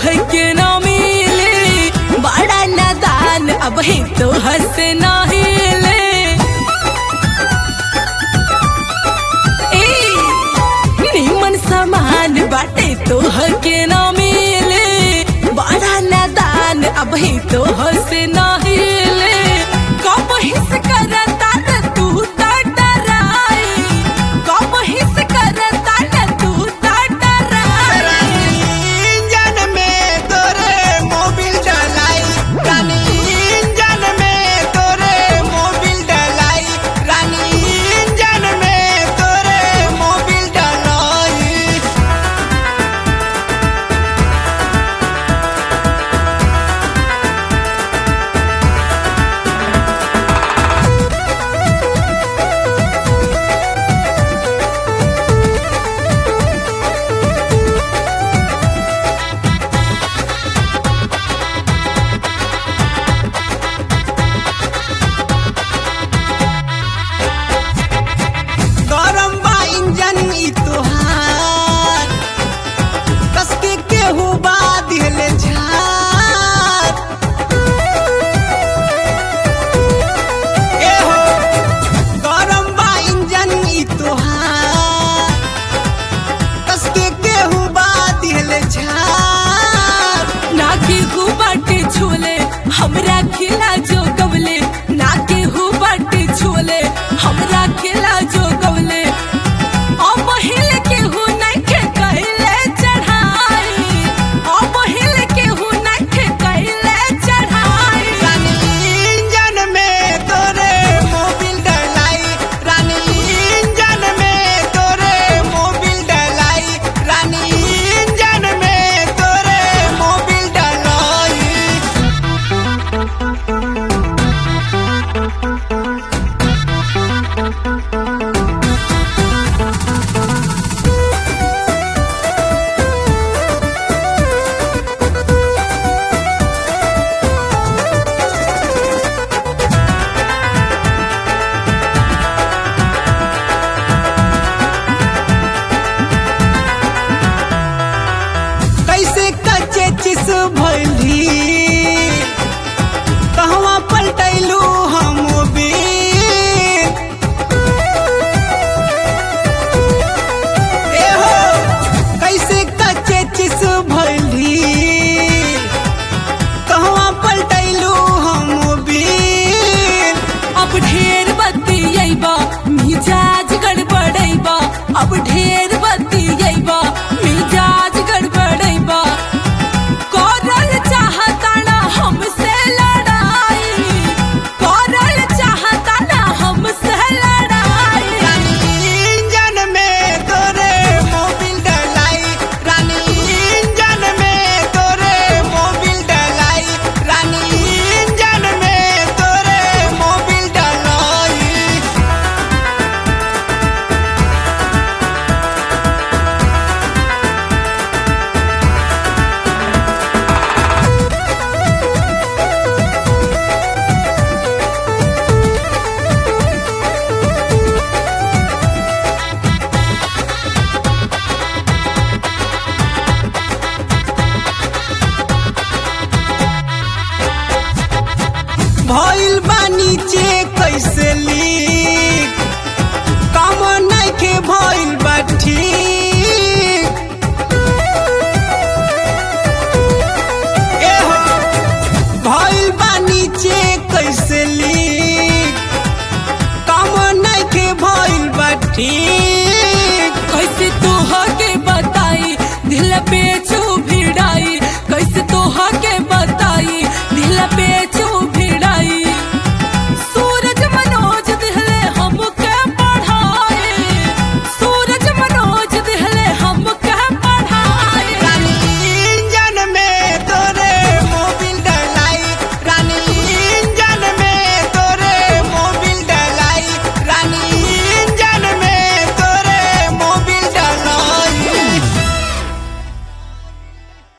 के ना मिले, बड़ा नादान अब ही तो हंस नहीं ले। निमन सामान बाटे तो के ना मिले, बड़ा नादान अब ही तो हंस नहीं ले। कब हिस करता न तू डराई, कब हिस करता न तू डराई। इंजन में तोरे मोबिल डलाई, रानी इंजन में तोरे मोबिल डलाई, रानी इंजन में तोरे मोबिल डलाई। गरम बा इंजन ई तोहार, कसके केहू बा दिहले झार। ए हो गरम बा इंजन ई तोहार, कसके केहू बा दिहले झार। ना के हु बाटे छोले हमरा खिला जो गवले, ना के हु बाटे छोले हमरा खिला जो गवले। अब हिल के हु नहीं के कहले चढ़ाई, अब हिल के हु नहीं के कहले चढ़ाई। रानी इंजन में तोरे मोबिल डलाई, रानी इंजन में तोरे मोबिल डलाई, रानी इंजन में तोरे मोबिल डलाई। कैसे कच्चे चिस भइली, कहवा पलटैलू हम बीर। ए हो कैसे कच्चे चिस भइली, कहवा पलटैलू हम बीर। अब ढेर बतियैबा मिजाज गड़बड़ैबा, अब ढेर बतियैबा मिजाज गड़बड़ैबा। करल चाहता ना हमसे लड़ाई, करल चाहता ना हमसे लड़ाई। रानी इंजन में तोरे मोबिल डलाई, रानी इंजन में तोरे मोबिल डलाई, रानी इंजन में तोरे मोबिल डलाई। भइल बा नीचे कैसे ली,